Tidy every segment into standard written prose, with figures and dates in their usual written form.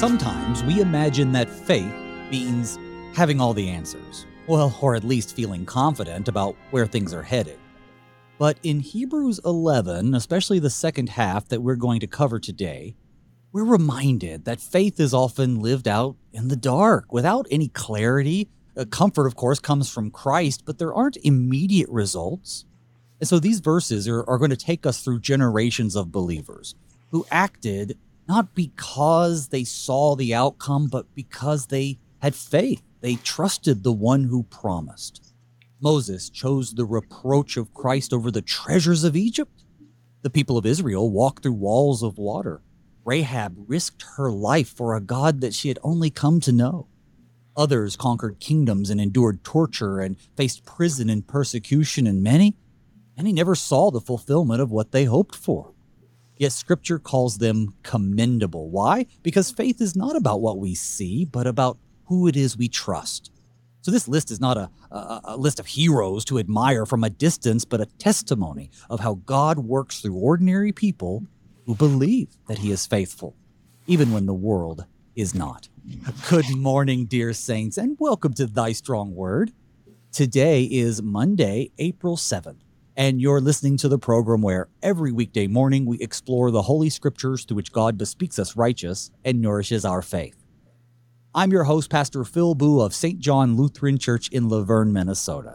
Sometimes we imagine that faith means having all the answers. Well, or at least feeling confident about where things are headed. But in Hebrews 11, especially the second half that we're going to cover today, we're reminded that faith is often lived out in the dark, without any clarity. Comfort, of course, comes from Christ, but there aren't immediate results. And so these verses are going to take us through generations of believers who acted not because they saw the outcome, but because they had faith. They trusted the one who promised. Moses chose the reproach of Christ over the treasures of Egypt. The people of Israel walked through walls of water. Rahab risked her life for a God that she had only come to know. Others conquered kingdoms and endured torture and faced prison and persecution, and many never saw the fulfillment of what they hoped for. Yet Scripture calls them commendable. Why? Because faith is not about what we see, but about who it is we trust. So this list is not a list of heroes to admire from a distance, but a testimony of how God works through ordinary people who believe that he is faithful, even when the world is not. Good morning, dear saints, and welcome to Thy Strong Word. Today is Monday, April 7th, and you're listening to the program where every weekday morning we explore the Holy Scriptures through which God bespeaks us righteous and nourishes our faith. I'm your host, Pastor Phil Boo of St. John Lutheran Church in Laverne, Minnesota.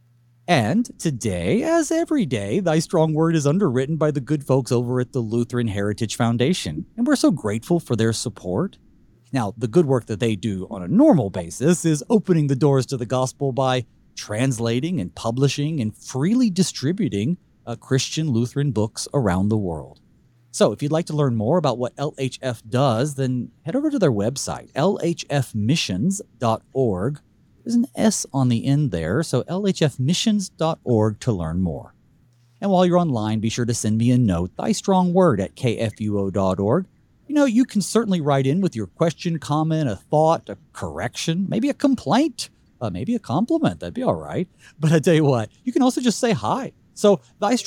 And today, as every day, Thy Strong Word is underwritten by the good folks over at the Lutheran Heritage Foundation, and we're so grateful for their support. Now, the good work that they do on a normal basis is opening the doors to the gospel by translating and publishing and freely distributing Christian Lutheran books around the world. So if you'd like to learn more about what LHF does, then head over to their website, lhfmissions.org. There's an S on the end there, so lhfmissions.org to learn more. And while you're online, be sure to send me a note, thystrongword@kfuo.org. You know, you can certainly write in with your question, comment, a thought, a correction, maybe a complaint, maybe a compliment. That'd be all right. But I tell you what, you can also just say hi. So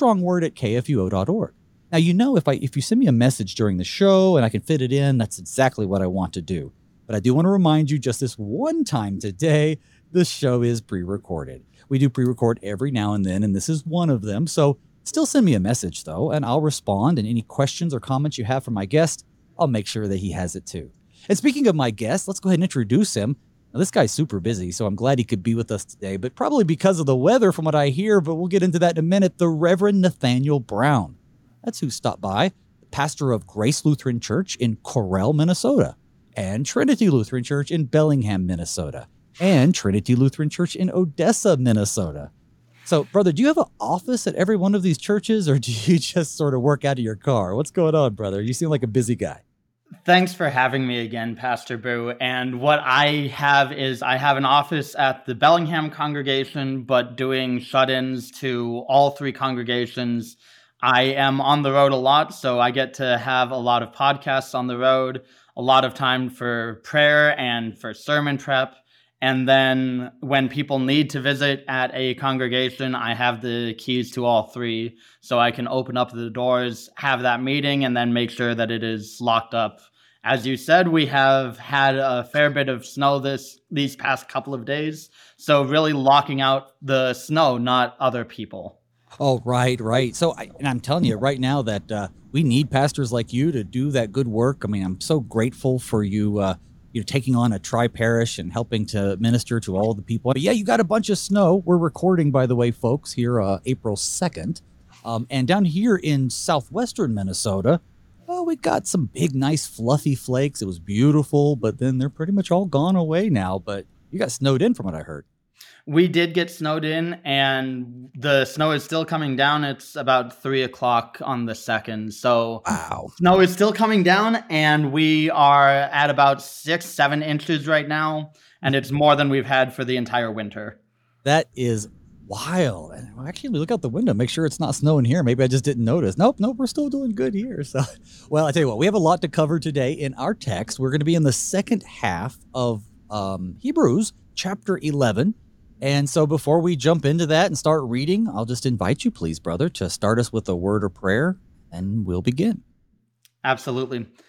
thystrongword@kfuo.org. Now, you know, if you send me a message during the show and I can fit it in, that's exactly what I want to do. But I do want to remind you just this one time today, the show is pre-recorded. We do pre-record every now and then, and this is one of them. So still send me a message, though, and I'll respond. And any questions or comments you have for my guest, I'll make sure that he has it, too. And speaking of my guest, let's go ahead and introduce him. Now, this guy's super busy, so I'm glad he could be with us today, but probably because of the weather from what I hear, but we'll get into that in a minute, the Reverend Nathaniel Brown. That's who stopped by, pastor of Grace Lutheran Church in Correll, Minnesota, and Trinity Lutheran Church in Bellingham, Minnesota, and Trinity Lutheran Church in Odessa, Minnesota. So, brother, do you have an office at every one of these churches, or do you just sort of work out of your car? What's going on, brother? You seem like a busy guy. Thanks for having me again, Pastor Boo. And what I have is I have an office at the Bellingham congregation, but doing shut-ins to all three congregations. I am on the road a lot, so I get to have a lot of podcasts on the road, a lot of time for prayer and for sermon prep. And then when people need to visit at a congregation, I have the keys to all three, so I can open up the doors, have that meeting, and then make sure that it is locked up. As you said, we have had a fair bit of snow these past couple of days, so really locking out the snow, not other people. Oh, right. So, I'm telling you right now that we need pastors like you to do that good work. I mean, I'm so grateful for you, taking on a tri-parish and helping to minister to all the people. But yeah, you got a bunch of snow. We're recording, by the way, folks, here April 2nd. And down here in southwestern Minnesota, we got some big, nice, fluffy flakes. It was beautiful, but then they're pretty much all gone away now. But you got snowed in from what I heard. We did get snowed in, and the snow is still coming down. It's about 3 o'clock on the 2nd. So wow. Snow is still coming down, and we are at about 6-7 inches right now, and it's more than we've had for the entire winter. That is wild. And actually, look out the window, make sure it's not snowing here. Maybe I just didn't notice. Nope, we're still doing good here. So, well, I tell you what, we have a lot to cover today in our text. We're going to be in the second half of Hebrews chapter 11. And so before we jump into that and start reading, I'll just invite you, please, brother, to start us with a word of prayer, and we'll begin. Absolutely.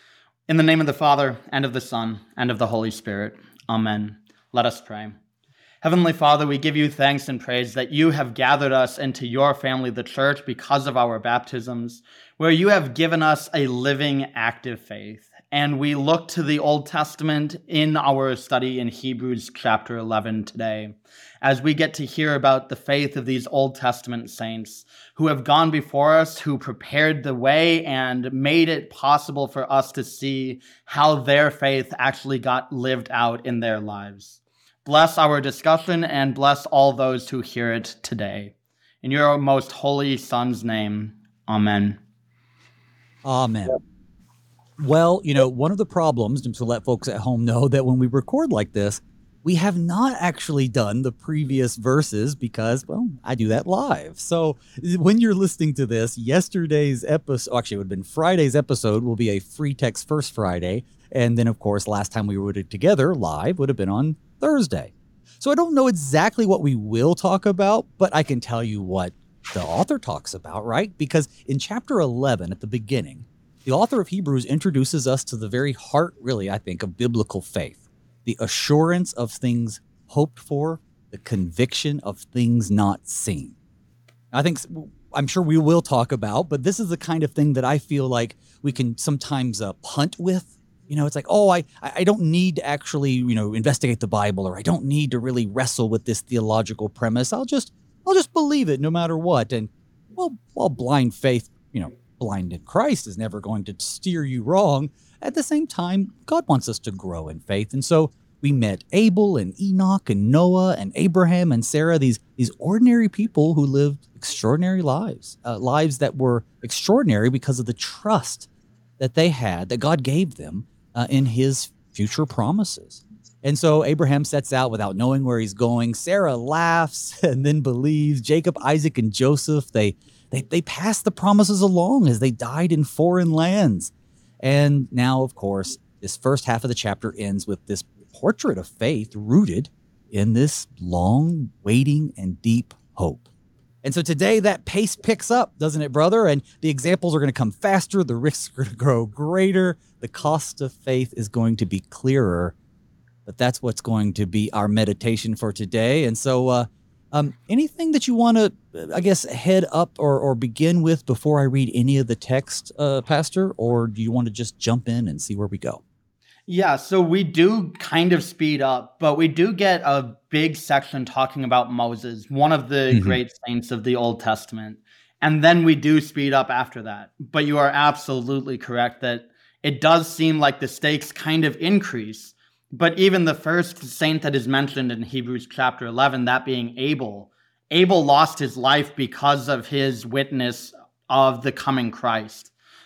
In the name of the Father, and of the Son, and of the Holy Spirit. Amen. Let us pray. Heavenly Father, we give you thanks and praise that you have gathered us into your family, the church, because of our baptisms, where you have given us a living, active faith. And we look to the Old Testament in our study in Hebrews chapter 11 today, as we get to hear about the faith of these Old Testament saints who have gone before us, who prepared the way and made it possible for us to see how their faith actually got lived out in their lives. Bless our discussion and bless all those who hear it today. In your most holy Son's name, amen. Amen. Well, one of the problems, to let folks at home know that when we record like this, we have not actually done the previous verses because, well, I do that live. So when you're listening to this, yesterday's episode, actually it would have been Friday's episode, will be a Free Text First Friday. And then, of course, last time we were together live would have been on Thursday. So I don't know exactly what we will talk about, but I can tell you what the author talks about, right? Because in chapter 11 at the beginning, the author of Hebrews introduces us to the very heart, really, I think, of biblical faith, the assurance of things hoped for, the conviction of things not seen. I'm sure we will talk about, but this is the kind of thing that I feel like we can sometimes punt with. It's like, oh, I don't need to actually, investigate the Bible, or I don't need to really wrestle with this theological premise. I'll just believe it no matter what. And while blind faith, blind in Christ is never going to steer you wrong. At the same time, God wants us to grow in faith. And so we met Abel and Enoch and Noah and Abraham and Sarah, these ordinary people who lived extraordinary lives, lives that were extraordinary because of the trust that they had, that God gave them in his future promises. And so Abraham sets out without knowing where he's going. Sarah laughs and then believes. Jacob, Isaac, and Joseph, they passed the promises along as they died in foreign lands. And now, of course, this first half of the chapter ends with this portrait of faith rooted in this long, waiting, and deep hope. And so today that pace picks up, doesn't it, brother? And the examples are going to come faster. The risks are going to grow greater. The cost of faith is going to be clearer. But that's what's going to be our meditation for today. And so anything that you want to, I guess, head up or begin with before I read any of the text, Pastor? Or do you want to just jump in and see where we go? Yeah, so we do kind of speed up, but we do get a big section talking about Moses, one of the great saints of the Old Testament. And then we do speed up after that. But you are absolutely correct that it does seem like the stakes kind of increase. But even the first saint that is mentioned in Hebrews chapter 11, that being Abel lost his life because of his witness of the coming Christ.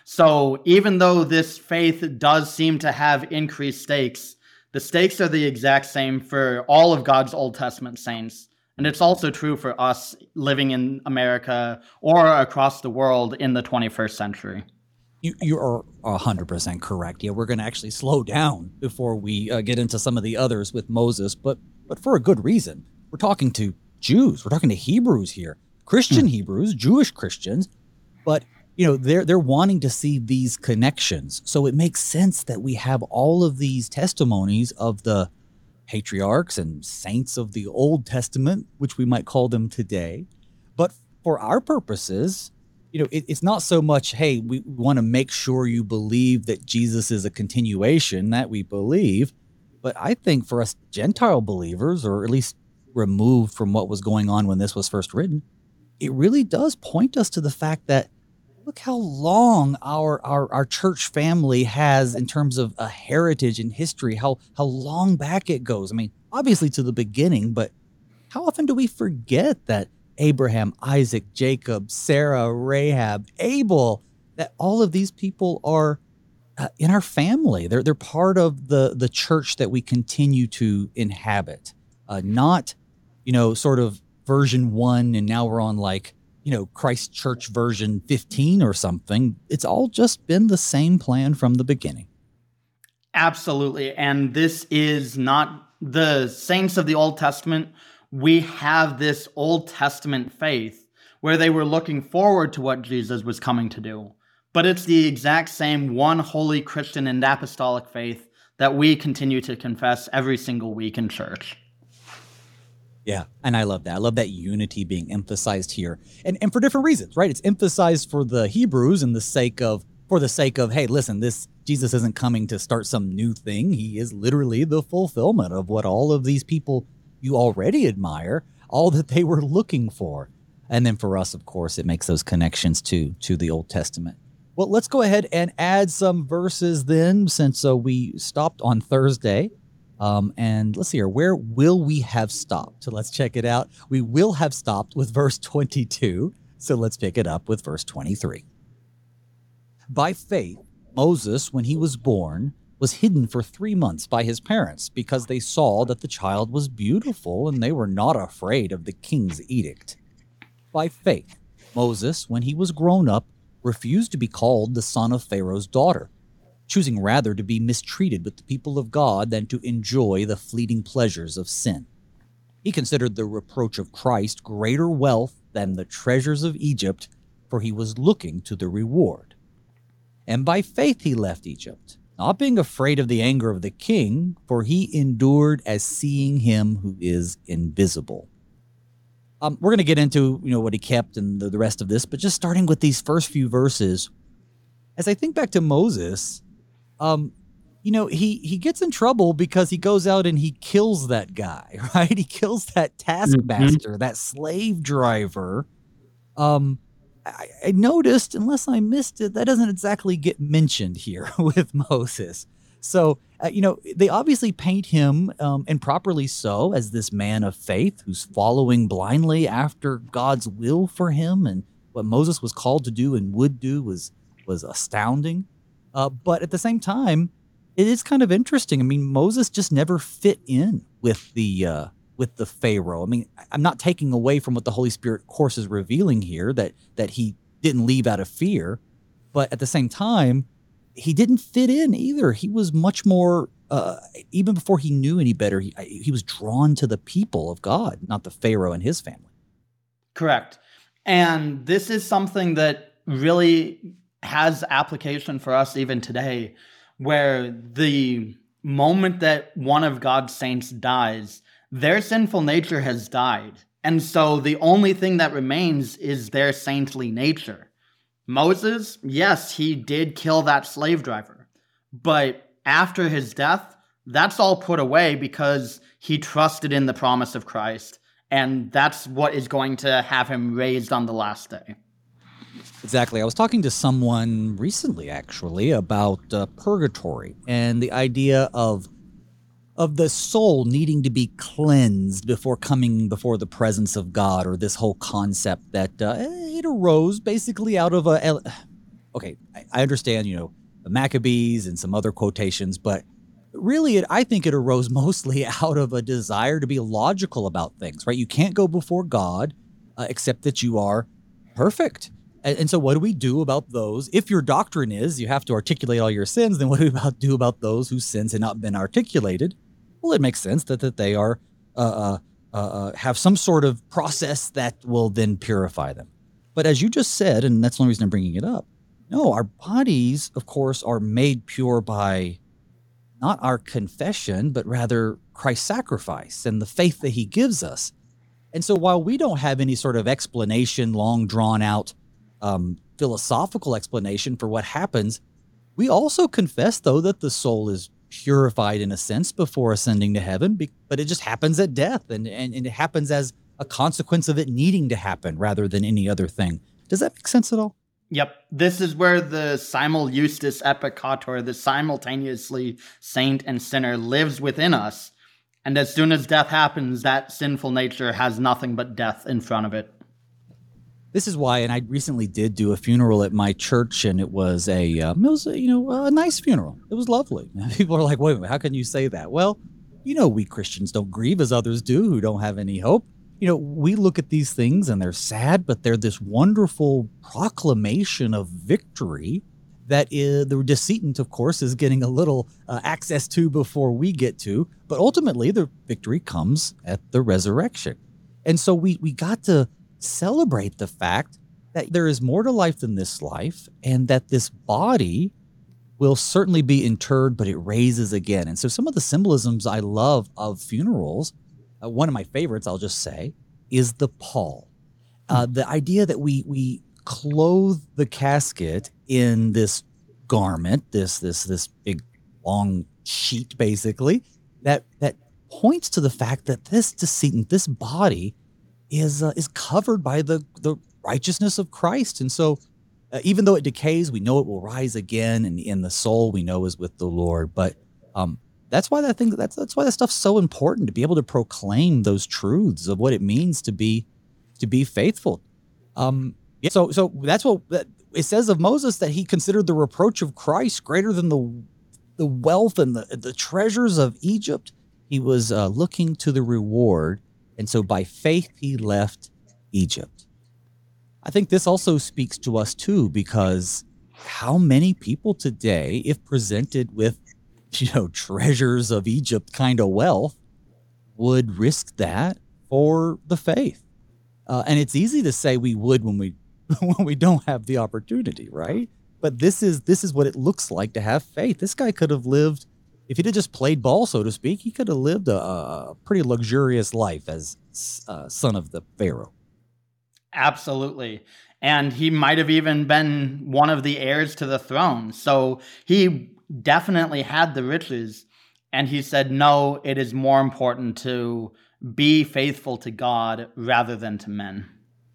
So even though this faith does seem to have increased stakes, the stakes are the exact same for all of God's Old Testament saints. And it's also true for us living in America or across the world in the 21st century. You are 100% correct. Yeah, we're going to actually slow down before we get into some of the others with Moses, but for a good reason. We're talking to Jews. We're talking to Hebrews here, Christian Hebrews, Jewish Christians, but they're wanting to see these connections. So it makes sense that we have all of these testimonies of the patriarchs and saints of the Old Testament, which we might call them today. But for our purposes, it's not so much, hey, we want to make sure you believe that Jesus is a continuation, that we believe. But I think for us Gentile believers, or at least removed from what was going on when this was first written, it really does point us to the fact that look how long our church family has in terms of a heritage and history, how long back it goes. I mean, obviously to the beginning, but how often do we forget that Abraham, Isaac, Jacob, Sarah, Rahab, Abel, that all of these people are in our family. They're part of the church that we continue to inhabit, not, sort of version 1 and now we're on Christ Church version 15 or something. It's all just been the same plan from the beginning. Absolutely. And this is not the saints of the Old Testament. We have this Old Testament faith where they were looking forward to what Jesus was coming to do. but it's the exact same one holy Christian and apostolic faith that we continue to confess every single week in church. Yeah, and I love that. I love that unity being emphasized here, and for different reasons, right? It's emphasized for the Hebrews for the sake of, hey, listen, this Jesus isn't coming to start some new thing. He is literally the fulfillment of what all of these people you already admire, all that they were looking for. And then for us, of course, it makes those connections to the Old Testament. Well, let's go ahead and add some verses then, since we stopped on Thursday. And let's see here. Where will we have stopped? So let's check it out. We will have stopped with verse 22. So let's pick it up with verse 23. By faith, Moses, when he was born, was hidden for 3 months by his parents because they saw that the child was beautiful and they were not afraid of the king's edict. By faith, Moses, when he was grown up, refused to be called the son of Pharaoh's daughter, choosing rather to be mistreated with the people of God than to enjoy the fleeting pleasures of sin. He considered the reproach of Christ greater wealth than the treasures of Egypt, for he was looking to the reward. And by faith he left Egypt, not being afraid of the anger of the king, for he endured as seeing him who is invisible. We're going to get into what he kept and the rest of this, but just starting with these first few verses, as I think back to Moses, he gets in trouble because he goes out and he kills that guy, right? He kills that taskmaster, that slave driver. I noticed, unless I missed it, that doesn't exactly get mentioned here with Moses. So, they obviously paint him, and properly so, as this man of faith who's following blindly after God's will for him. And what Moses was called to do and would do was astounding. But at the same time, it is kind of interesting. I mean, Moses just never fit in with the Pharaoh. I mean, I'm not taking away from what the Holy Spirit, of course, is revealing here, that he didn't leave out of fear. But at the same time, he didn't fit in either. He was much more, even before he knew any better, he was drawn to the people of God, not the Pharaoh and his family. Correct. And this is something that really has application for us even today, where the moment that one of God's saints dies, their sinful nature has died. And so the only thing that remains is their saintly nature. Moses, yes, he did kill that slave driver, but after his death, that's all put away because he trusted in the promise of Christ, and that's what is going to have him raised on the last day. Exactly. I was talking to someone recently, actually, about purgatory and the idea of the soul needing to be cleansed before coming before the presence of God, or this whole concept that it arose basically out of okay, I understand, the Maccabees and some other quotations, but really I think it arose mostly out of a desire to be logical about things, right? You can't go before God except that you are perfect. And so what do we do about those? If your doctrine is you have to articulate all your sins, then what do we do about those whose sins had not been articulated? Well, it makes sense that they are have some sort of process that will then purify them. But as you just said, and that's the only reason I'm bringing it up, no, our bodies, of course, are made pure by not our confession, but rather Christ's sacrifice and the faith that he gives us. And so while we don't have any sort of explanation, long drawn out philosophical explanation for what happens, we also confess, though, that the soul is purified in a sense before ascending to heaven, but it just happens at death, and it happens as a consequence of it needing to happen rather than any other thing. Does that make sense at all? Yep. This is where the simul justus et peccator, the simultaneously saint and sinner, lives within us. And as soon as death happens, that sinful nature has nothing but death in front of it. This is why, and I recently did do a funeral at my church, and it was a nice funeral. It was lovely. People are like, wait a minute, how can you say that? Well, we Christians don't grieve as others do who don't have any hope. We look at these things and they're sad, but they're this wonderful proclamation of victory that the deceitant, of course, is getting a little access to before we get to. But ultimately, the victory comes at the resurrection. And so we got to celebrate the fact that there is more to life than this life, and that this body will certainly be interred, but it raises again. And so some of the symbolisms I love of funerals, one of my favorites, I'll just say, is the pall. The idea that we clothe the casket in this garment, this big long sheet, basically, that points to the fact that this decedent, this body, is covered by the righteousness of Christ. And so even though it decays, we know it will rise again, and in the soul we know is with the Lord. But that's why that's why that stuff's so important, to be able to proclaim those truths of what it means to be faithful. So that's what it says of Moses, that he considered the reproach of Christ greater than the wealth and the treasures of Egypt. He was looking to the reward, and so by faith he left Egypt. I think this also speaks to us too, because how many people today, if presented with, treasures of Egypt kind of wealth, would risk that for the faith? And it's easy to say we would when we don't have the opportunity, right? But this is what it looks like to have faith. This guy could have lived, if he'd have just played ball, so to speak, he could have lived a pretty luxurious life as son of the Pharaoh. Absolutely. And he might have even been one of the heirs to the throne. So he definitely had the riches. And he said, no, it is more important to be faithful to God rather than to men.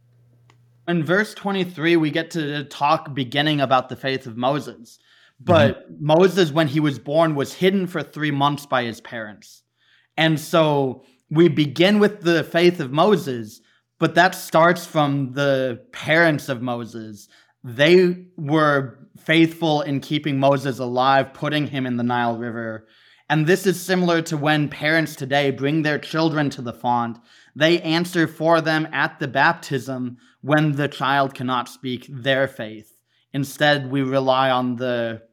In verse 23, we get to talk beginning about the faith of Moses. But Moses, when he was born, was hidden for 3 months by his parents. And so we begin with the faith of Moses, but that starts from the parents of Moses. They were faithful in keeping Moses alive, putting him in the Nile River. And this is similar to when parents today bring their children to the font. They answer for them at the baptism when the child cannot speak their faith. Instead, we rely on the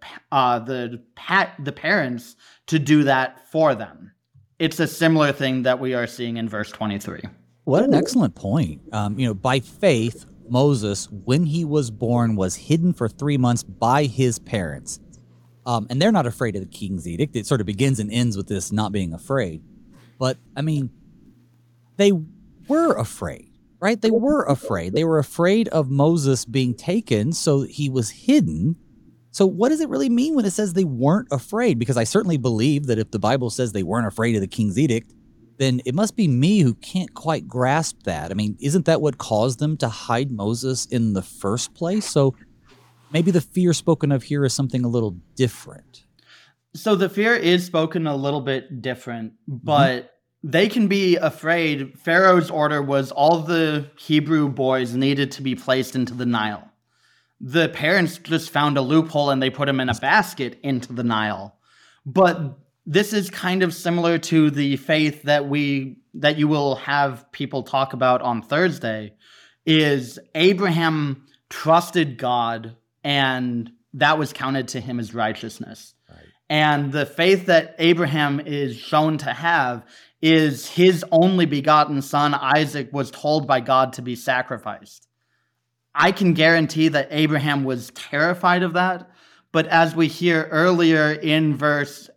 parents to do that for them. It's a similar thing that we are seeing in verse 23. What an excellent point. By faith, Moses, when he was born, was hidden for 3 months by his parents. And they're not afraid of the king's edict. It sort of begins and ends with this not being afraid. But, they were afraid, right? They were afraid. They were afraid of Moses being taken, so he was hidden. So what does it really mean when it says they weren't afraid? Because I certainly believe that if the Bible says they weren't afraid of the king's edict, then it must be me who can't quite grasp that. Isn't that what caused them to hide Moses in the first place? So maybe the fear spoken of here is something a little different. So the fear is spoken a little bit different, but they can be afraid. Pharaoh's order was all the Hebrew boys needed to be placed into the Nile. The parents just found a loophole and they put him in a basket into the Nile. But this is kind of similar to the faith that you will have people talk about on Thursday, is Abraham trusted God and that was counted to him as righteousness. Right. And the faith that Abraham is shown to have is his only begotten son, Isaac, was told by God to be sacrificed. I can guarantee that Abraham was terrified of that. But as we hear earlier in verses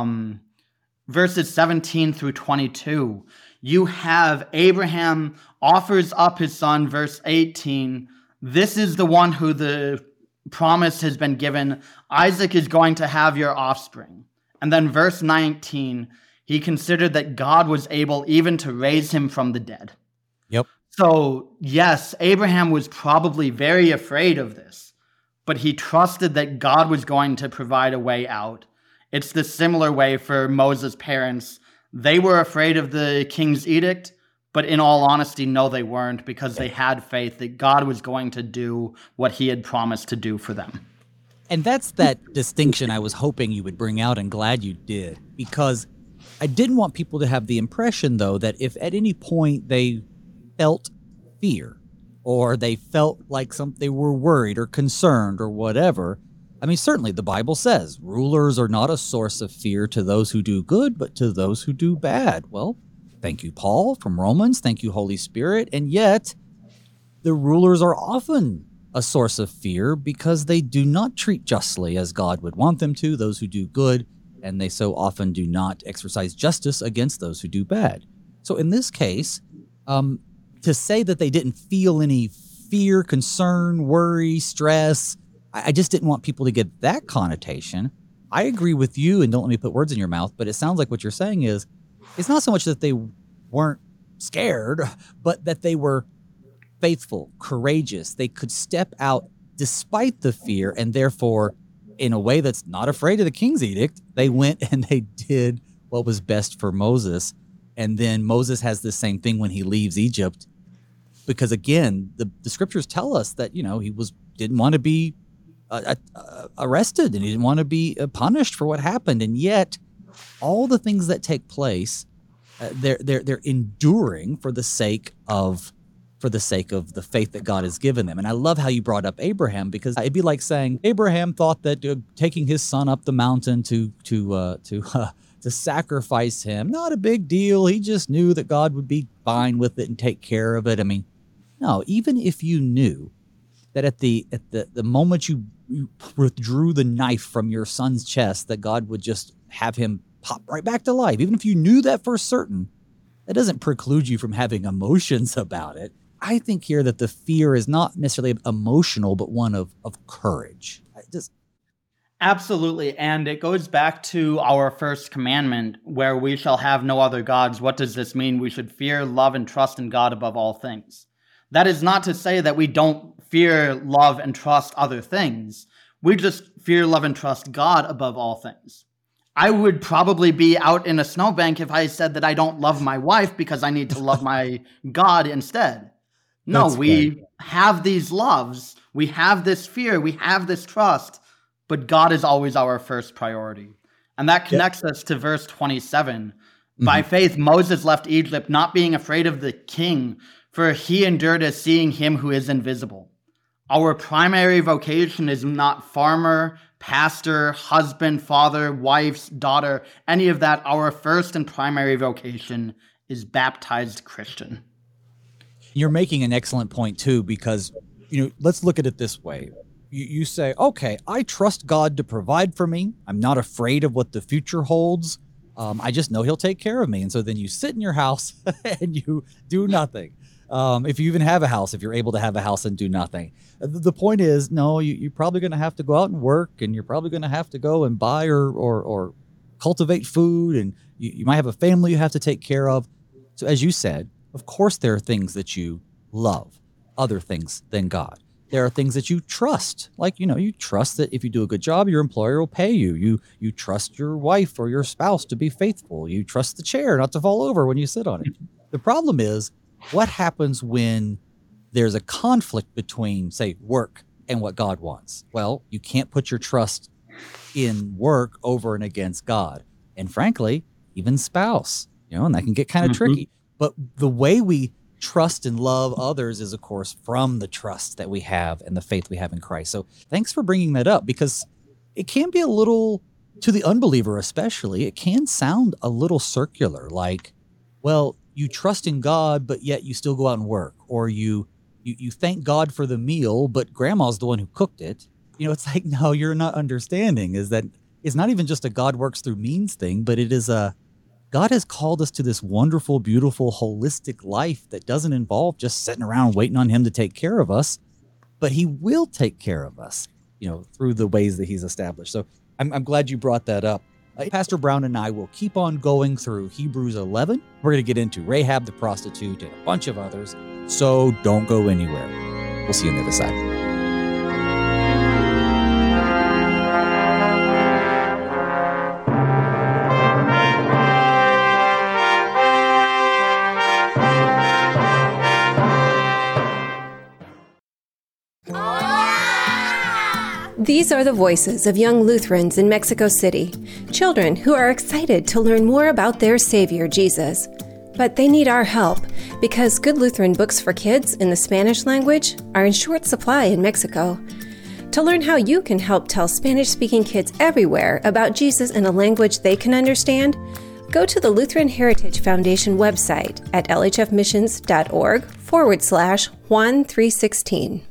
17 through 22, you have Abraham offers up his son, verse 18. This is the one who the promise has been given. Isaac is going to have your offspring. And then verse 19, he considered that God was able even to raise him from the dead. Yep. So yes, Abraham was probably very afraid of this, but he trusted that God was going to provide a way out. It's the similar way for Moses' parents. They were afraid of the king's edict, but in all honesty, no, they weren't, because they had faith that God was going to do what he had promised to do for them. And that's that distinction I was hoping you would bring out, and glad you did, because I didn't want people to have the impression, though, that if at any point they felt fear or they felt like they were worried or concerned or whatever, certainly the Bible says rulers are not a source of fear to those who do good, but to those who do bad. Well, thank you, Paul, from Romans. Thank you, Holy Spirit. And yet, The rulers are often a source of fear because they do not treat justly as God would want them to, those who do good, and they so often do not exercise justice against those who do bad. So in this case, to say that they didn't feel any fear, concern, worry, stress, I just didn't want people to get that connotation. I agree with you, and don't let me put words in your mouth, but it sounds like what you're saying is it's not so much that they weren't scared, but that they were faithful, courageous. They could step out despite the fear, and therefore, in a way that's not afraid of the king's edict, they went and they did what was best for Moses. And then Moses has the same thing when he leaves Egypt, because again, the scriptures tell us that, he didn't want to be arrested, and he didn't want to be punished for what happened. And yet all the things that take place, they're enduring for the sake of the faith that God has given them. And I love how you brought up Abraham, because it'd be like saying Abraham thought that taking his son up the mountain to sacrifice him, not a big deal. He just knew that God would be fine with it and take care of it. I mean, no, even if you knew that at the moment you withdrew the knife from your son's chest, that God would just have him pop right back to life, even if you knew that for certain, that doesn't preclude you from having emotions about it. I think here that the fear is not necessarily emotional, but one of courage. Absolutely. And it goes back to our first commandment, where we shall have no other gods. What does this mean? We should fear, love, and trust in God above all things. That is not to say that we don't fear, love, and trust other things. We just fear, love, and trust God above all things. I would probably be out in a snowbank if I said that I don't love my wife because I need to love my God instead. No, we have these loves. We have this fear. We have this trust. But God is always our first priority. And that connects us to verse 27. Mm-hmm. By faith, Moses left Egypt, not being afraid of the king, for he endured as seeing him who is invisible. Our primary vocation is not farmer, pastor, husband, father, wife, daughter, any of that. Our first and primary vocation is baptized Christian. You're making an excellent point, too, because, let's look at it this way. You say, okay, I trust God to provide for me. I'm not afraid of what the future holds. I just know he'll take care of me. And so then you sit in your house and you do nothing. If you even have a house, if you're able to have a house and do nothing. The point is, no, you're probably going to have to go out and work, and you're probably going to have to go and buy or cultivate food, and you might have a family you have to take care of. So as you said, of course there are things that you love, other things than God. There are things that you trust, like, you trust that if you do a good job, your employer will pay you. You trust your wife or your spouse to be faithful. You trust the chair not to fall over when you sit on it. The problem is, what happens when there's a conflict between, say, work and what God wants? Well, you can't put your trust in work over and against God. And frankly, even spouse, and that can get kind of tricky. But the way we trust and love others is, of course, from the trust that we have and the faith we have in Christ. So thanks for bringing that up, because it can be a little, to the unbeliever especially, it can sound a little circular, like, well, you trust in God, but yet you still go out and work, or you thank God for the meal, but grandma's the one who cooked it. It's like, no, you're not understanding, is that it's not even just a God works through means thing, but it is God has called us to this wonderful, beautiful, holistic life that doesn't involve just sitting around waiting on him to take care of us, but he will take care of us, through the ways that he's established. So I'm glad you brought that up. Pastor Brown and I will keep on going through Hebrews 11. We're going to get into Rahab the prostitute and a bunch of others, so don't go anywhere. We'll see you on the other side. These are the voices of young Lutherans in Mexico City, children who are excited to learn more about their Savior, Jesus. But they need our help, because good Lutheran books for kids in the Spanish language are in short supply in Mexico. To learn how you can help tell Spanish-speaking kids everywhere about Jesus in a language they can understand, go to the Lutheran Heritage Foundation website at lhfmissions.org/Juan316.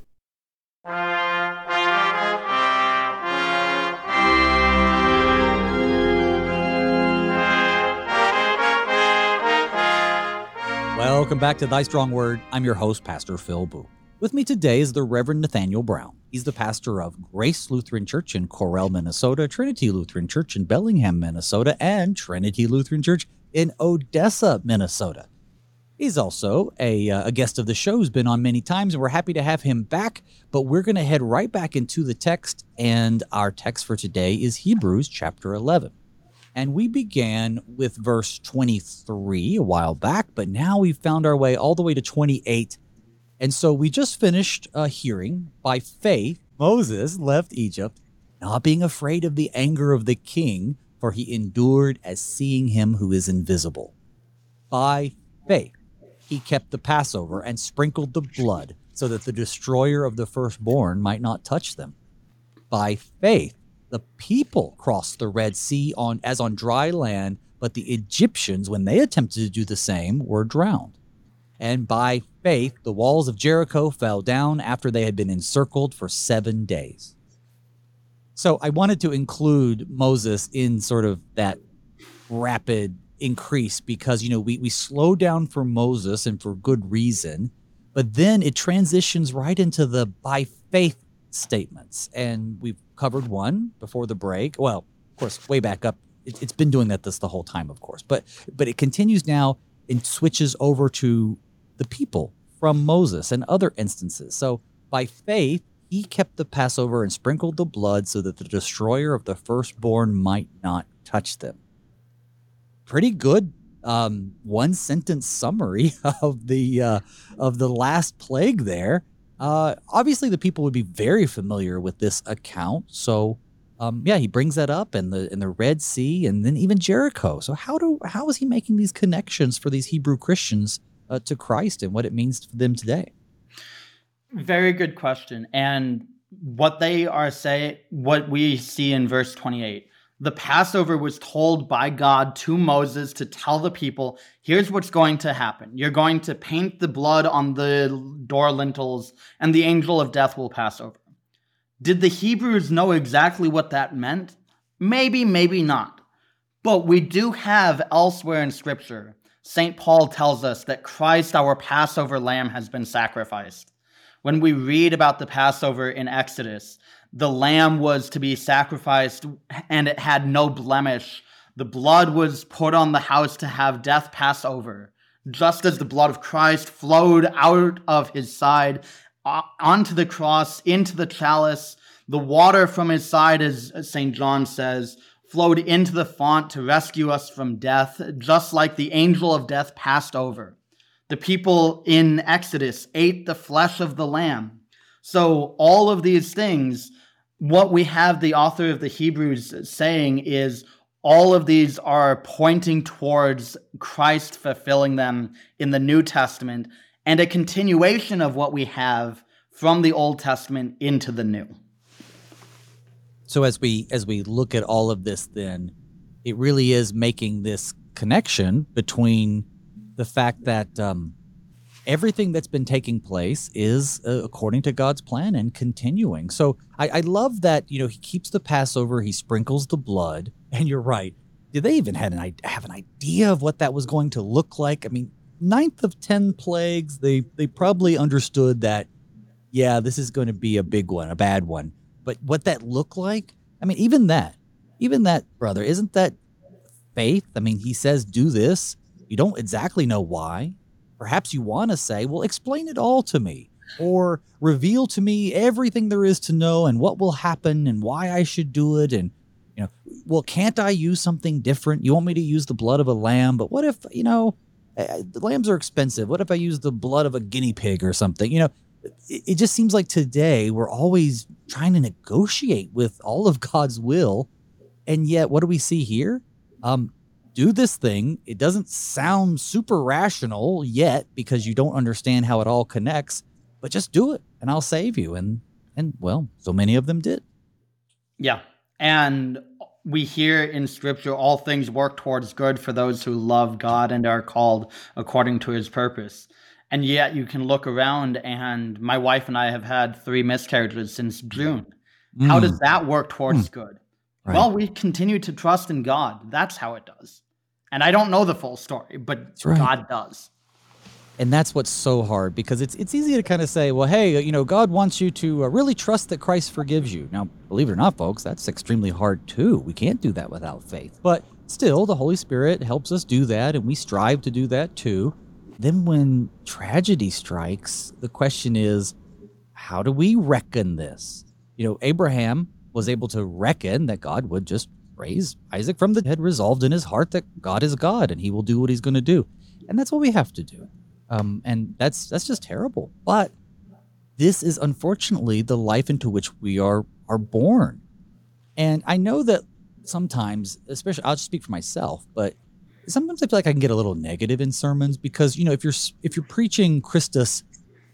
Welcome back to Thy Strong Word. I'm your host, Pastor Phil Boo. With me today is the Reverend Nathaniel Brown. He's the pastor of Grace Lutheran Church in Corel, Minnesota, Trinity Lutheran Church in Bellingham, Minnesota, and Trinity Lutheran Church in Odessa, Minnesota. He's also a guest of the show who's been on many times, and we're happy to have him back. But we're going to head right back into the text, and our text for today is Hebrews chapter 11. And we began with verse 23 a while back, but now we've found our way all the way to 28. And so we just finished hearing, by faith, Moses left Egypt, not being afraid of the anger of the king, for he endured as seeing him who is invisible. By faith, he kept the Passover and sprinkled the blood so that the destroyer of the firstborn might not touch them. By faith, the people crossed the Red Sea as on dry land, but the Egyptians, when they attempted to do the same, were drowned. And by faith, the walls of Jericho fell down after they had been encircled for 7 days. So I wanted to include Moses in sort of that rapid increase because, we slow down for Moses and for good reason, but then it transitions right into the by faith statements. And we've covered one before the break. Well, of course, way back up. It's been doing this the whole time, of course. But it continues now and switches over to the people from Moses and other instances. So by faith, he kept the Passover and sprinkled the blood so that the destroyer of the firstborn might not touch them. Pretty good one sentence summary of the last plague there. Obviously, the people would be very familiar with this account. So, he brings that up in the Red Sea and then even Jericho. So how is he making these connections for these Hebrew Christians to Christ and what it means for them today? Very good question. And what we see in verse 28, the Passover was told by God to Moses to tell the people, here's what's going to happen. You're going to paint the blood on the door lintels and the angel of death will pass over. Did the Hebrews know exactly what that meant? Maybe, maybe not. But we do have elsewhere in Scripture, St. Paul tells us that Christ, our Passover lamb, has been sacrificed. When we read about the Passover in Exodus, the lamb was to be sacrificed and it had no blemish. The blood was put on the house to have death pass over. Just as the blood of Christ flowed out of his side onto the cross, into the chalice, the water from his side, as St. John says, flowed into the font to rescue us from death, just like the angel of death passed over. The people in Exodus ate the flesh of the lamb. So all of these things, what we have the author of the Hebrews saying is all of these are pointing towards Christ fulfilling them in the New Testament and a continuation of what we have from the Old Testament into the New. So as we look at all of this, then it really is making this connection between the fact that everything that's been taking place is according to God's plan and continuing. So I love that, he keeps the Passover, he sprinkles the blood, and you're right. Did they even have an idea of what that was going to look like? I mean, 9th of 10 plagues, they probably understood that, this is going to be a big one, a bad one. But what that looked like, I mean, even that, brother, isn't that faith? I mean, he says, do this. You don't exactly know why. Perhaps you want to say, well, explain it all to me, or reveal to me everything there is to know and what will happen and why I should do it. And, well, can't I use something different? You want me to use the blood of a lamb, but what if, the lambs are expensive. What if I use the blood of a guinea pig or something? It just seems like today we're always trying to negotiate with all of God's will. And yet, what do we see here? Do this thing. It doesn't sound super rational yet because you don't understand how it all connects, but just do it and I'll save you. And well, so many of them did. Yeah. And we hear in scripture, all things work towards good for those who love God and are called according to his purpose. And yet you can look around, and my wife and I have had 3 miscarriages since June. How does that work towards good? Right. Well, we continue to trust in God. That's how it does. And I don't know the full story, but God does. And that's what's so hard, because it's easy to kind of say, well, hey, God wants you to really trust that Christ forgives you. Now, believe it or not, folks, that's extremely hard too. We can't do that without faith. But still, the Holy Spirit helps us do that, and we strive to do that too. Then when tragedy strikes, the question is, how do we reckon this? Abraham was able to reckon that God would just raise Isaac from the dead, resolved in his heart that God is God and he will do what he's going to do. And that's what we have to do. And that's just terrible. But this is unfortunately the life into which we are born. And I know that sometimes, especially, I'll just speak for myself, but sometimes I feel like I can get a little negative in sermons because, if you're preaching Christus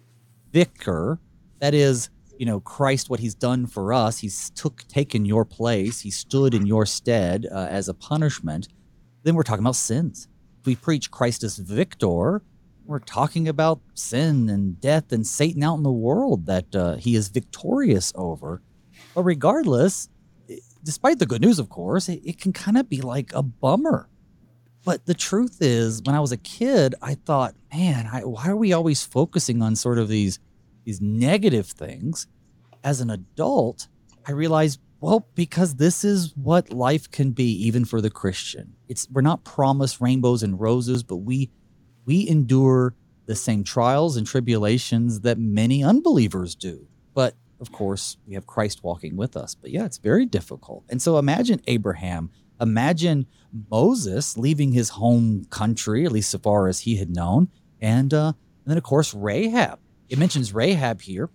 Victor, that is, Christ, what he's done for us, he's taken your place, he stood in your stead as a punishment, then we're talking about sins. If we preach Christus Victor, we're talking about sin and death and Satan out in the world that he is victorious over. But regardless, despite the good news, of course, it can kind of be like a bummer. But the truth is, when I was a kid, I thought, man, why are we always focusing on sort of these negative things? As an adult, I realized, well, because this is what life can be, even for the Christian. We're not promised rainbows and roses, but we endure the same trials and tribulations that many unbelievers do. But of course, we have Christ walking with us. But yeah, it's very difficult. And so imagine Abraham, imagine Moses leaving his home country, at least so far as he had known. And then, of course, Rahab. It mentions Rahab here.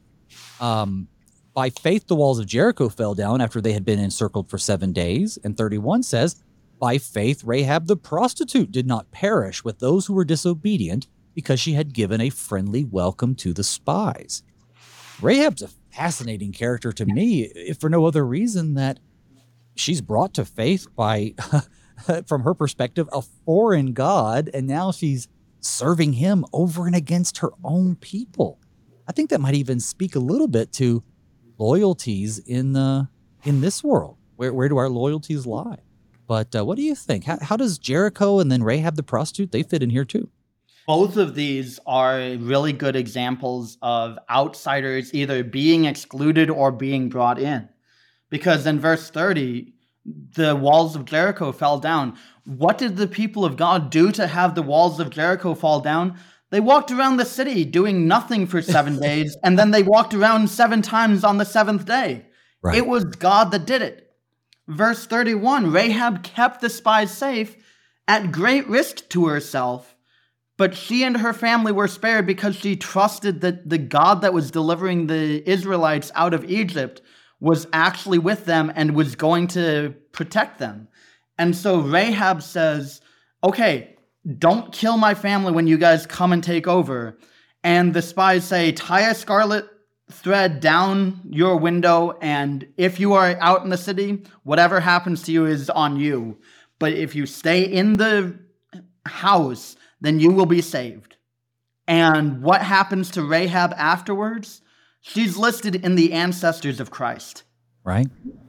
By faith, the walls of Jericho fell down after they had been encircled for 7 days. And 31 says, by faith, Rahab the prostitute did not perish with those who were disobedient because she had given a friendly welcome to the spies. Rahab's a fascinating character to me, if for no other reason that she's brought to faith by, from her perspective, a foreign god, and now she's serving him over and against her own people. I think that might even speak a little bit to loyalties in this world. Where do our loyalties lie? But what do you think? How does Jericho and then Rahab the prostitute, they fit in here too? Both of these are really good examples of outsiders either being excluded or being brought in. Because in verse 30, the walls of Jericho fell down. What did the people of God do to have the walls of Jericho fall down? They walked around the city doing nothing for 7 days, and then they walked around 7 times on the 7th day. Right. It was God that did it. Verse 31, Rahab kept the spies safe at great risk to herself, but she and her family were spared because she trusted that the God that was delivering the Israelites out of Egypt was actually with them and was going to protect them. And so Rahab says, okay, don't kill my family when you guys come and take over. And the spies say, tie a scarlet thread down your window, and if you are out in the city, whatever happens to you is on you. But if you stay in the house, then you will be saved. And what happens to Rahab afterwards? She's listed in the ancestors of Christ. Right.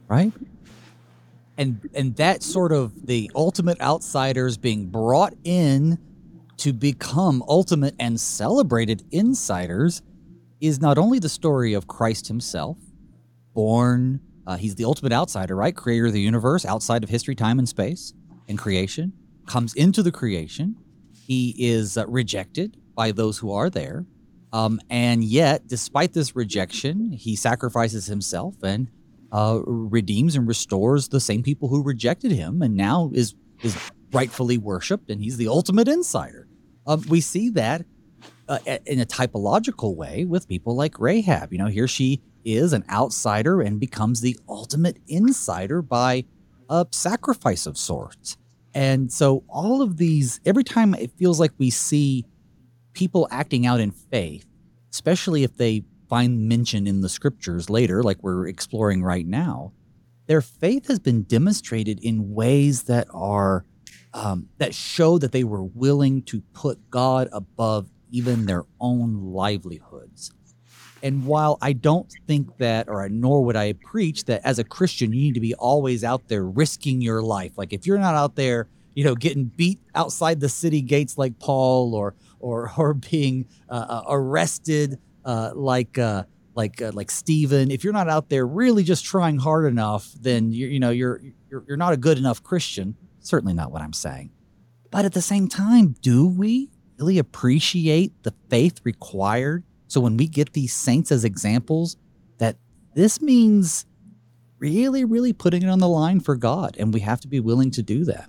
And that sort of the ultimate outsiders being brought in to become ultimate and celebrated insiders is not only the story of Christ himself, born, he's the ultimate outsider, right? Creator of the universe, outside of history, time, and space, and creation, comes into the creation. He is rejected by those who are there. And yet, despite this rejection, he sacrifices himself and redeems and restores the same people who rejected him, and now is rightfully worshipped, and he's the ultimate insider. We see that in a typological way with people like Rahab. Here she is an outsider and becomes the ultimate insider by a sacrifice of sorts. And so all of these, every time it feels like we see people acting out in faith, especially if they find mention in the scriptures later, like we're exploring right now, their faith has been demonstrated in ways that are that show that they were willing to put God above even their own livelihoods. And while I don't think that, or nor would I preach that as a Christian, you need to be always out there risking your life. Like if you're not out there, getting beat outside the city gates like Paul, or being arrested like Stephen, if you're not out there really just trying hard enough, then you're not a good enough Christian. Certainly not what I'm saying. But at the same time, do we really appreciate the faith required? So when we get these saints as examples, that this means really, really putting it on the line for God, and we have to be willing to do that.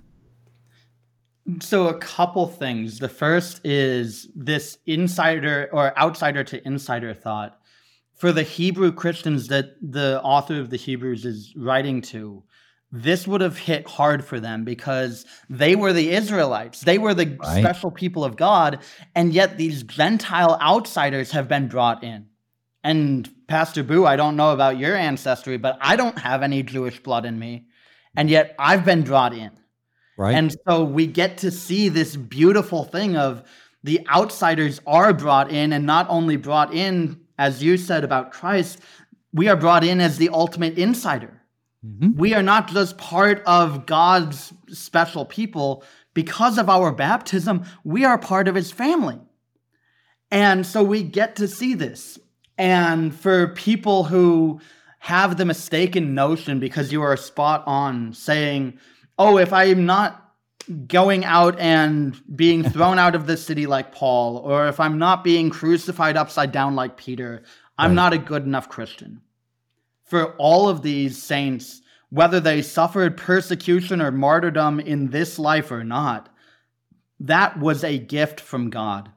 So a couple things. The first is this insider or outsider to insider thought. For the Hebrew Christians that the author of the Hebrews is writing to, this would have hit hard for them because they were the Israelites. They were the special people of God, and yet these Gentile outsiders have been brought in. And Pastor Boo, I don't know about your ancestry, but I don't have any Jewish blood in me, and yet I've been brought in. Right. And so we get to see this beautiful thing of the outsiders are brought in, and not only brought in, as you said about Christ, we are brought in as the ultimate insider. Mm-hmm. We are not just part of God's special people. Because of our baptism, we are part of his family. And so we get to see this. And for people who have the mistaken notion, because you are spot on saying, oh, if I'm not going out and being thrown out of the city like Paul, or if I'm not being crucified upside down like Peter, I'm not a good enough Christian. For all of these saints, whether they suffered persecution or martyrdom in this life or not, that was a gift from God.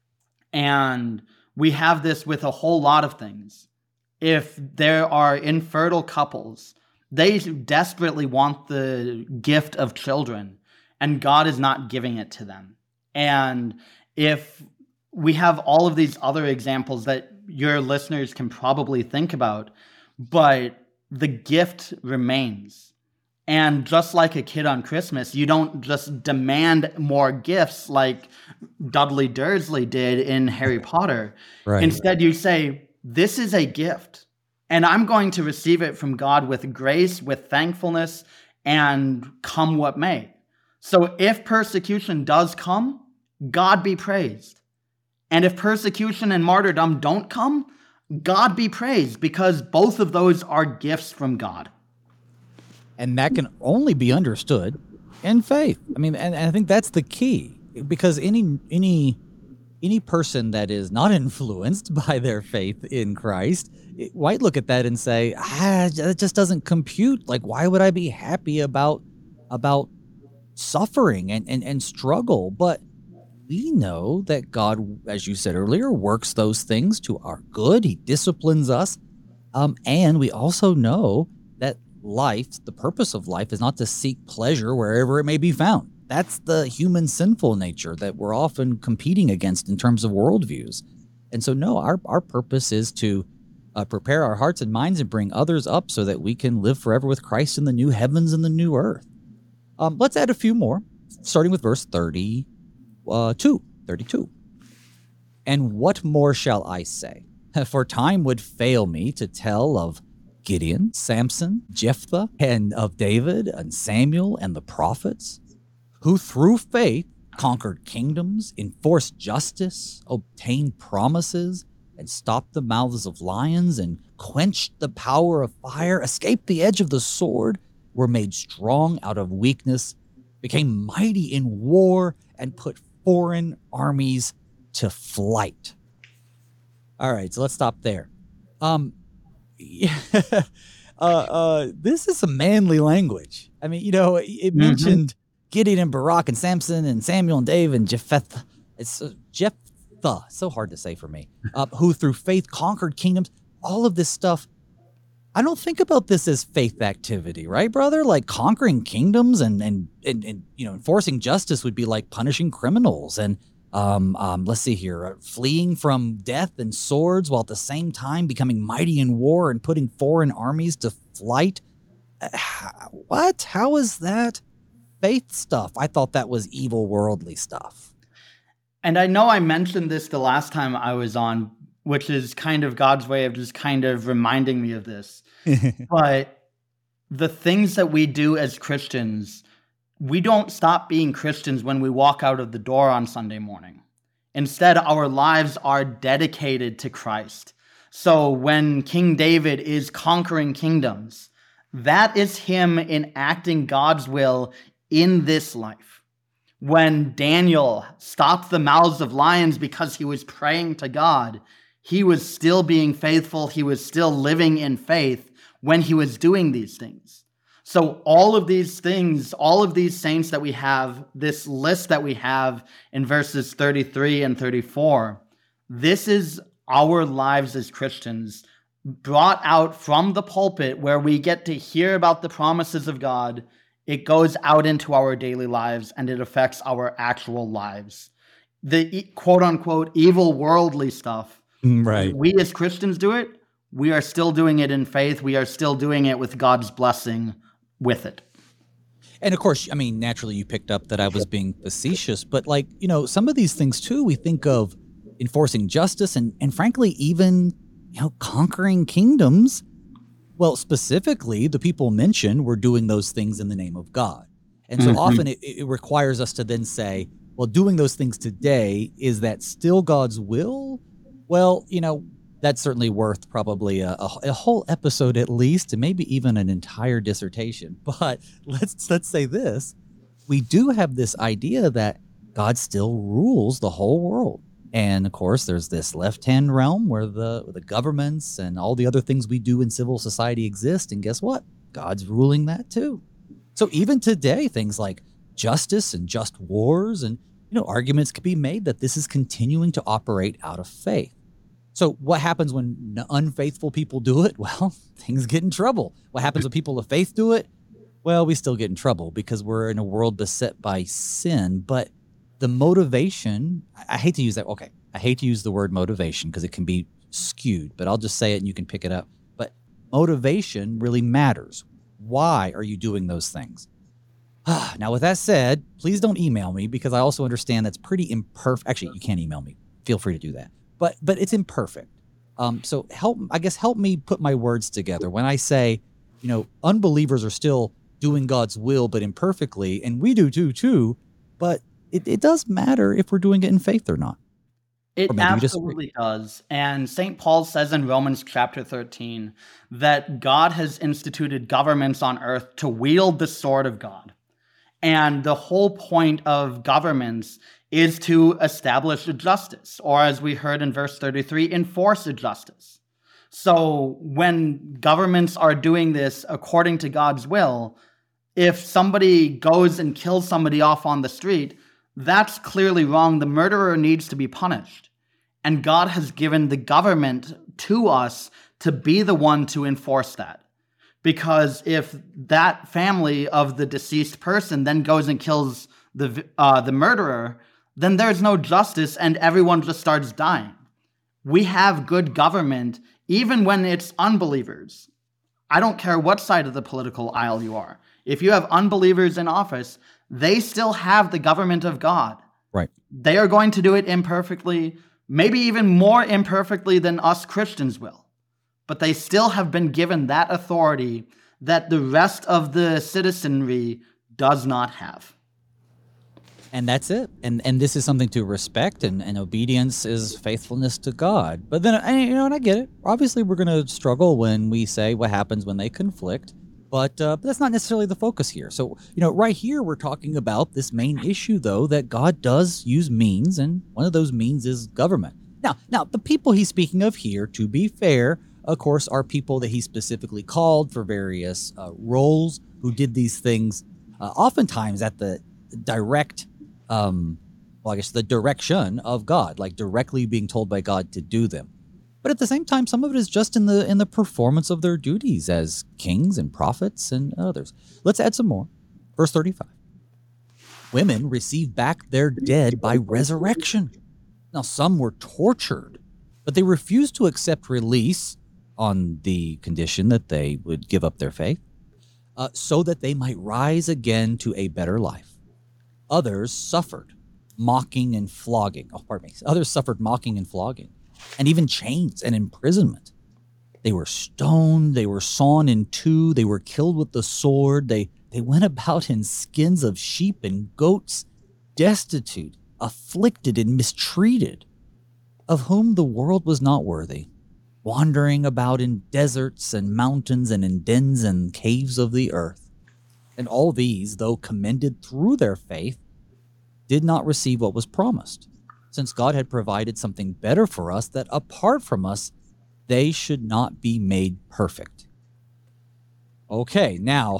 And we have this with a whole lot of things. If there are infertile couples, they desperately want the gift of children, and God is not giving it to them. And if we have all of these other examples that your listeners can probably think about, but the gift remains. And just like a kid on Christmas, you don't just demand more gifts like Dudley Dursley did in Harry Potter. Right. Instead, you say, this is a gift, and I'm going to receive it from God with grace, with thankfulness, and come what may. So if persecution does come, God be praised. And if persecution and martyrdom don't come, God be praised, because both of those are gifts from God. And that can only be understood in faith. I mean, and I think that's the key, because any person that is not influenced by their faith in Christ might look at that and say, that just doesn't compute. Like, why would I be happy about suffering and struggle? But we know that God, as you said earlier, works those things to our good. He disciplines us. And we also know that life, the purpose of life, is not to seek pleasure wherever it may be found. That's the human sinful nature that we're often competing against in terms of worldviews. And so, no, our purpose is to prepare our hearts and minds and bring others up so that we can live forever with Christ in the new heavens and the new earth. Let's add a few more, starting with verse 32. And what more shall I say? For time would fail me to tell of Gideon, Samson, Jephthah, and of David and Samuel and the prophets, who through faith conquered kingdoms, enforced justice, obtained promises, and stopped the mouths of lions, and quenched the power of fire, escaped the edge of the sword, were made strong out of weakness, became mighty in war, and put foreign armies to flight. All right, so let's stop there. This is some manly language. I mean, it mentioned Gideon and Barak and Samson and Samuel and David and Jephthah. It's Jephthah, so hard to say for me, who through faith conquered kingdoms. All of this stuff, I don't think about this as faith activity, right, brother? Like conquering kingdoms and enforcing justice would be like punishing criminals and let's see here, fleeing from death and swords while at the same time becoming mighty in war and putting foreign armies to flight. What? How is that faith stuff? I thought that was evil, worldly stuff. And I know I mentioned this the last time I was on, which is kind of God's way of just kind of reminding me of this. But the things that we do as Christians, we don't stop being Christians when we walk out of the door on Sunday morning. Instead, our lives are dedicated to Christ. So when King David is conquering kingdoms, that is him enacting God's will in this life. When Daniel stopped the mouths of lions because he was praying to God, he was still being faithful. He was still living in faith when he was doing these things. So all of these things, all of these saints that we have, this list that we have in verses 33 and 34, this is our lives as Christians brought out from the pulpit where we get to hear about the promises of God. It goes out into our daily lives and it affects our actual lives. The quote unquote evil worldly stuff, Right. we as Christians do it, we are still doing it in faith. We are still doing it with God's blessing with it. And of course, I mean, naturally you picked up that I was being facetious, but like, some of these things too, we think of enforcing justice and frankly, even, conquering kingdoms. Well, specifically, the people mentioned were doing those things in the name of God. And so often it requires us to then say, well, doing those things today, is that still God's will? Well, that's certainly worth probably a whole episode at least, and maybe even an entire dissertation. But let's say this. We do have this idea that God still rules the whole world. And of course, there's this left-hand realm where the governments and all the other things we do in civil society exist. And guess what? God's ruling that too. So even today, things like justice and just wars and, arguments could be made that this is continuing to operate out of faith. So what happens when unfaithful people do it? Well, things get in trouble. What happens when people of faith do it? Well, we still get in trouble because we're in a world beset by sin. But the motivation, I hate to use that. Okay, I hate to use the word motivation because it can be skewed, but I'll just say it and you can pick it up. But motivation really matters. Why are you doing those things? Now, with that said, please don't email me because I also understand that's pretty imperfect. Actually, you can't email me. Feel free to do that. But it's imperfect. So help me put my words together. When I say, unbelievers are still doing God's will, but imperfectly, and we do too, but it does matter if we're doing it in faith or not. It absolutely does. And St. Paul says in Romans chapter 13 that God has instituted governments on earth to wield the sword of God. And the whole point of governments is to establish a justice, or as we heard in verse 33, enforce a justice. So when governments are doing this according to God's will, if somebody goes and kills somebody off on the street, that's clearly wrong. The murderer needs to be punished. And God has given the government to us to be the one to enforce that. Because if that family of the deceased person then goes and kills the murderer, then there's no justice and everyone just starts dying. We have good government even when it's unbelievers. I don't care what side of the political aisle you are. If you have unbelievers in office, they still have the government of God. Right. They are going to do it imperfectly, maybe even more imperfectly than us Christians will. But they still have been given that authority that the rest of the citizenry does not have. And that's it. And this is something to respect, and obedience is faithfulness to God. But then, and I get it. Obviously, we're going to struggle when we say what happens when they conflict. But that's not necessarily the focus here. So, right here, we're talking about this main issue, though, that God does use means, and one of those means is government. Now, the people he's speaking of here, to be fair, of course, are people that he specifically called for various roles who did these things, oftentimes at the direct, the direction of God, like directly being told by God to do them. But at the same time, some of it is just in the performance of their duties as kings and prophets and others. Let's add some more. Verse 35. Women receive back their dead by resurrection. Now, some were tortured, but they refused to accept release on the condition that they would give up their faith. so that they might rise again to a better life. Others suffered mocking and flogging. Oh, pardon me. Others suffered mocking and flogging, and even chains and imprisonment. They were stoned. They were sawn in two. They were killed with the sword. They went about in skins of sheep and goats, destitute, afflicted, and mistreated, of whom the world was not worthy, wandering about in deserts and mountains and in dens and caves of the earth. And all these, though commended through their faith, did not receive what was promised, since God had provided something better for us, that apart from us, they should not be made perfect. Okay, now,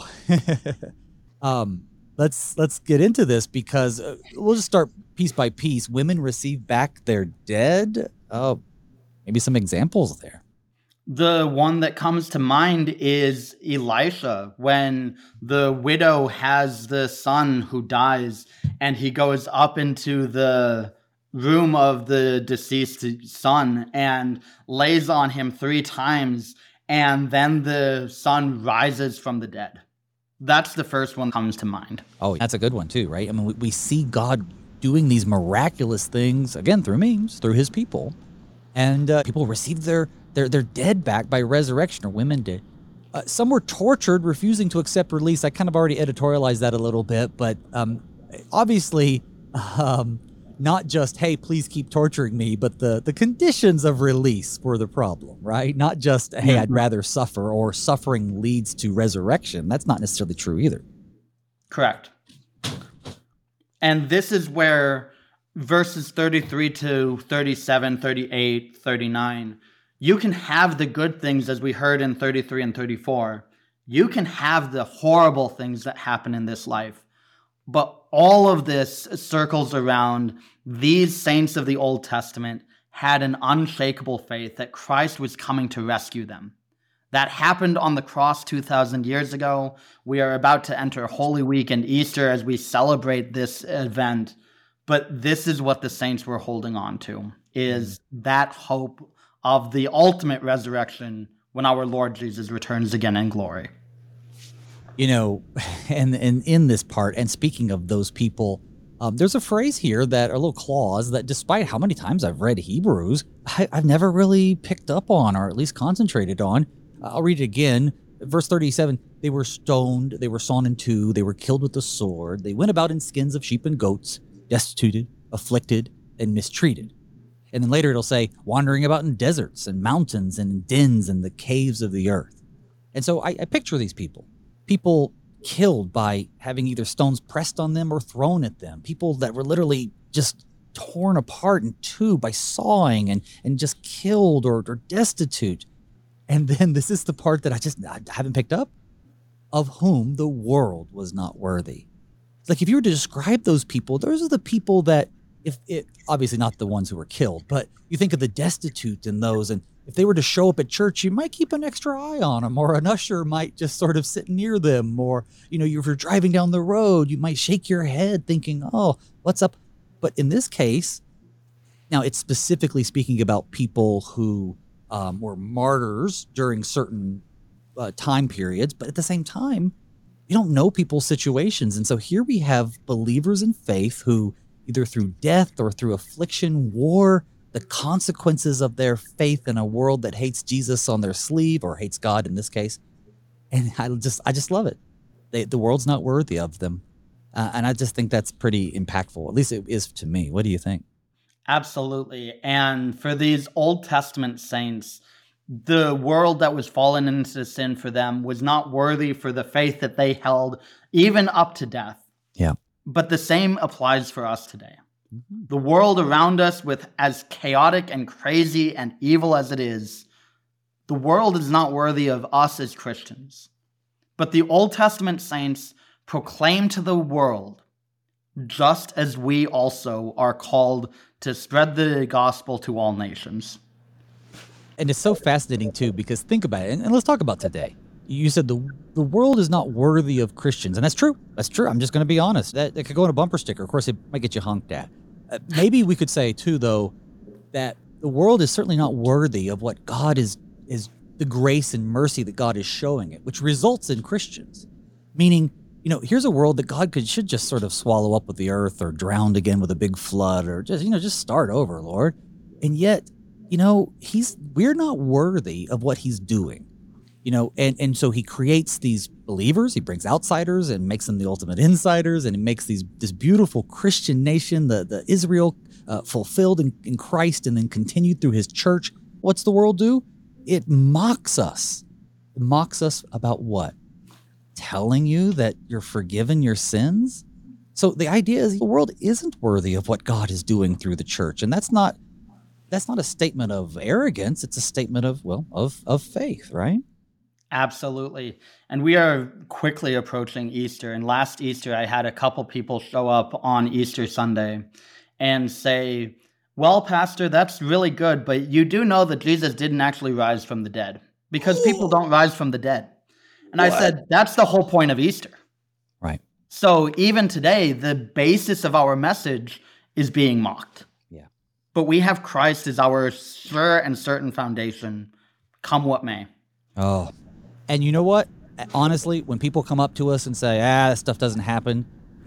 let's get into this, because we'll just start piece by piece. Women receive back their dead. Maybe some examples there. The one that comes to mind is Elisha, when the widow has the son who dies, and he goes up into the room of the deceased son and lays on him 3 times, and then the son rises from the dead. That's the first one that comes to mind. Oh, that's a good one too, right? I mean, we see God doing these miraculous things, again, through memes, through his people. And people received their dead back by resurrection, or women did. Some were tortured, refusing to accept release. I kind of already editorialized that a little bit, but obviously not just, hey, please keep torturing me, but the conditions of release were the problem, right? Not just, hey, I'd rather suffer, or suffering leads to resurrection. That's not necessarily true either. Correct. And this is where verses 33 to 37, 38, 39, you can have the good things, as we heard in 33 and 34. You can have the horrible things that happen in this life. But all of this circles around these saints of the Old Testament had an unshakable faith that Christ was coming to rescue them. That happened on the cross 2,000 years ago. We are about to enter Holy Week and Easter as we celebrate this event. But this is what the saints were holding on to, is that hope of the ultimate resurrection when our Lord Jesus returns again in glory. You know, and in this part, and speaking of those people, there's a phrase here, that, a little clause, that despite how many times I've read Hebrews, I've never really picked up on, or at least concentrated on. I'll read it again. Verse 37, they were stoned, they were sawn in two, they were killed with the sword, they went about in skins of sheep and goats, destituted, afflicted, and mistreated. And then later it'll say, wandering about in deserts and mountains and in dens and the caves of the earth. And so I picture these people killed by having either stones pressed on them or thrown at them, people that were literally just torn apart in two by sawing and just killed or destitute. And then this is the part that I haven't picked up, of whom the world was not worthy. Like, if you were to describe those people, those are the people that, if it obviously not the ones who were killed, but you think of the destitute in those, and if they were to show up at church, you might keep an extra eye on them, or an usher might just sort of sit near them, or, if you're driving down the road, you might shake your head thinking, oh, what's up? But in this case, now it's specifically speaking about people who were martyrs during certain time periods, but at the same time, we don't know people's situations. And so here we have believers in faith who, either through death or through affliction, wore the consequences of their faith in a world that hates Jesus on their sleeve, or hates God in this case. And I just love it. The world's not worthy of them. And I just think that's pretty impactful. At least it is to me. What do you think? Absolutely. And for these Old Testament saints, the world that was fallen into sin for them was not worthy for the faith that they held, even up to death. Yeah. But the same applies for us today. Mm-hmm. The world around us, with as chaotic and crazy and evil as it is, the world is not worthy of us as Christians. But the Old Testament saints proclaim to the world, just as we also are called to spread the gospel to all nations. And it's so fascinating, too, because think about it. And let's talk about today. You said the world is not worthy of Christians. And that's true. That's true. I'm just going to be honest. That could go in a bumper sticker. Of course, it might get you honked at. Maybe we could say, too, though, that the world is certainly not worthy of what God is the grace and mercy that God is showing it, which results in Christians. Meaning, here's a world that God should just sort of swallow up with the earth or drown again with a big flood or just start over, Lord. And yet, we're not worthy of what he's doing. And so he creates these believers, he brings outsiders and makes them the ultimate insiders, and he makes this beautiful Christian nation, the Israel, fulfilled in Christ and then continued through his church. What's the world do? It mocks us. It mocks us about what? Telling you that you're forgiven your sins? So the idea is the world isn't worthy of what God is doing through the church. And that's not a statement of arrogance. It's a statement of faith, right? Absolutely. And we are quickly approaching Easter. And last Easter, I had a couple people show up on Easter Sunday and say, well, Pastor, that's really good, but you do know that Jesus didn't actually rise from the dead because people don't rise from the dead. And what? I said, that's the whole point of Easter. Right. So even today, the basis of our message is being mocked. Yeah. But we have Christ as our sure and certain foundation, come what may. Oh, and you know what? Honestly, when people come up to us and say, that stuff doesn't happen,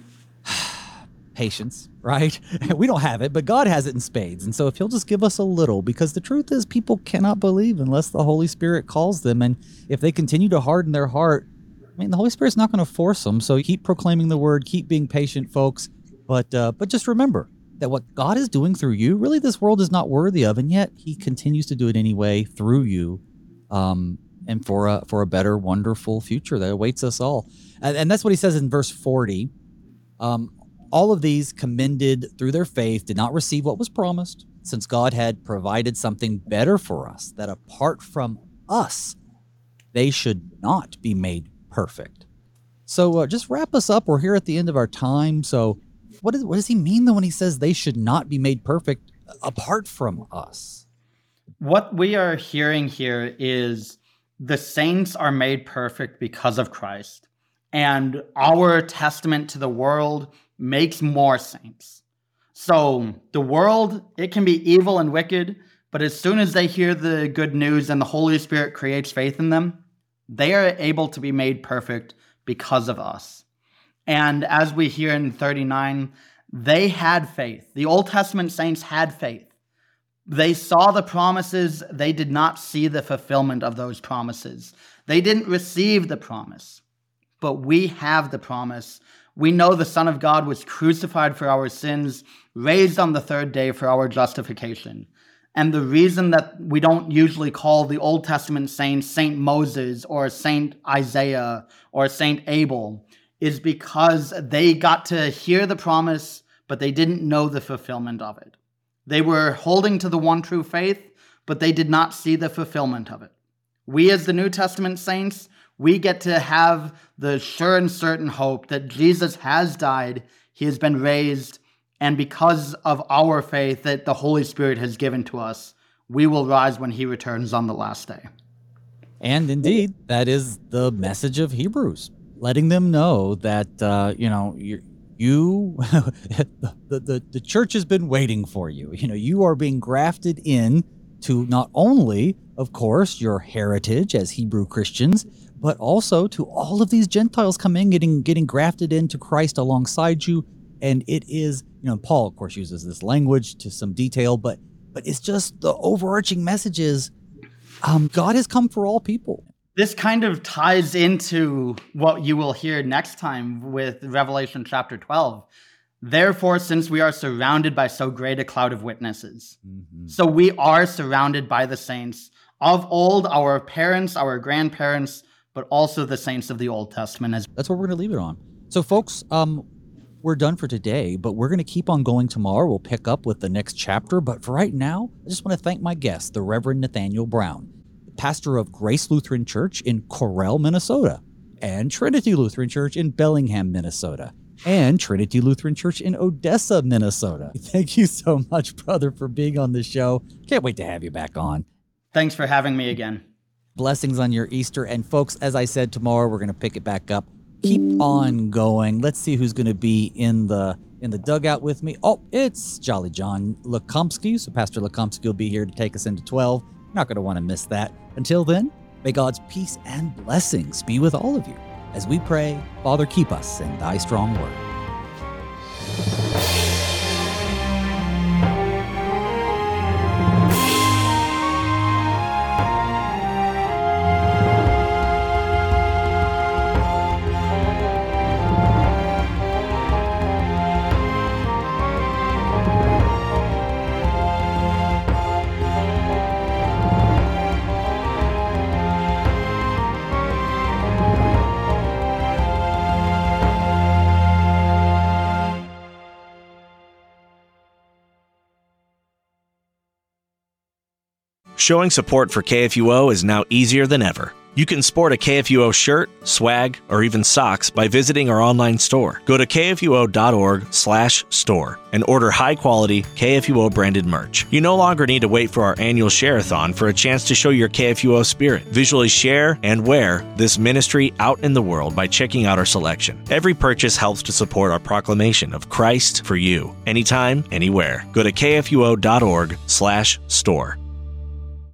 patience, right? We don't have it, but God has it in spades. And so if he'll just give us a little, because the truth is people cannot believe unless the Holy Spirit calls them. And if they continue to harden their heart, the Holy Spirit's not going to force them. So keep proclaiming the word, keep being patient, folks. But just remember that what God is doing through you, really this world is not worthy of, and yet he continues to do it anyway through you. And for a better, wonderful future that awaits us all. And that's what he says in verse 40. All of these commended through their faith did not receive what was promised, since God had provided something better for us, that apart from us, they should not be made perfect. So just wrap us up. We're here at the end of our time. So what does he mean, though, when he says they should not be made perfect apart from us? What we are hearing here is the saints are made perfect because of Christ. And our testament to the world makes more saints. So the world, it can be evil and wicked, but as soon as they hear the good news and the Holy Spirit creates faith in them, they are able to be made perfect because of us. And as we hear in 39, they had faith. The Old Testament saints had faith. They saw the promises. They did not see the fulfillment of those promises. They didn't receive the promise, but we have the promise. We know the Son of God was crucified for our sins, raised on the third day for our justification. And the reason that we don't usually call the Old Testament saints Saint Moses or Saint Isaiah or Saint Abel is because they got to hear the promise, but they didn't know the fulfillment of it. They were holding to the one true faith, but they did not see the fulfillment of it. We as the New Testament saints, we get to have the sure and certain hope that Jesus has died, he has been raised, and because of our faith that the Holy Spirit has given to us, we will rise when he returns on the last day. And indeed, that is the message of Hebrews, letting them know that, the church has been waiting for you. You are being grafted in to not only, of course, your heritage as Hebrew Christians, but also to all of these Gentiles coming, getting grafted into Christ alongside you. And it is, Paul, of course, uses this language to some detail, but it's just the overarching message is God has come for all people. This kind of ties into what you will hear next time with Revelation chapter 12. Therefore, since we are surrounded by so great a cloud of witnesses, so we are surrounded by the saints of old, our parents, our grandparents, but also the saints of the Old Testament. That's what we're going to leave it on. So, folks, we're done for today, but we're going to keep on going tomorrow. We'll pick up with the next chapter. But for right now, I just want to thank my guest, the Reverend Nathaniel Brown, pastor of Grace Lutheran Church in Corel, Minnesota, and Trinity Lutheran Church in Bellingham, Minnesota, and Trinity Lutheran Church in Odessa, Minnesota. Thank you so much, brother, for being on the show. Can't wait to have you back on. Thanks for having me again. Blessings on your Easter. And folks, as I said, tomorrow we're going to pick it back up. Keep on going. Let's see who's going to be in the dugout with me. Oh, it's Jolly John Lekomsky. So Pastor Lekomsky will be here to take us into 12. You're not going to want to miss that. Until then, may God's peace and blessings be with all of you. As we pray, Father, keep us in thy strong word. Showing support for KFUO is now easier than ever. You can sport a KFUO shirt, swag, or even socks by visiting our online store. Go to kfuo.org/store and order high-quality KFUO-branded merch. You no longer need to wait for our annual share-a-thon for a chance to show your KFUO spirit. Visually share and wear this ministry out in the world by checking out our selection. Every purchase helps to support our proclamation of Christ for you, anytime, anywhere. Go to kfuo.org/store.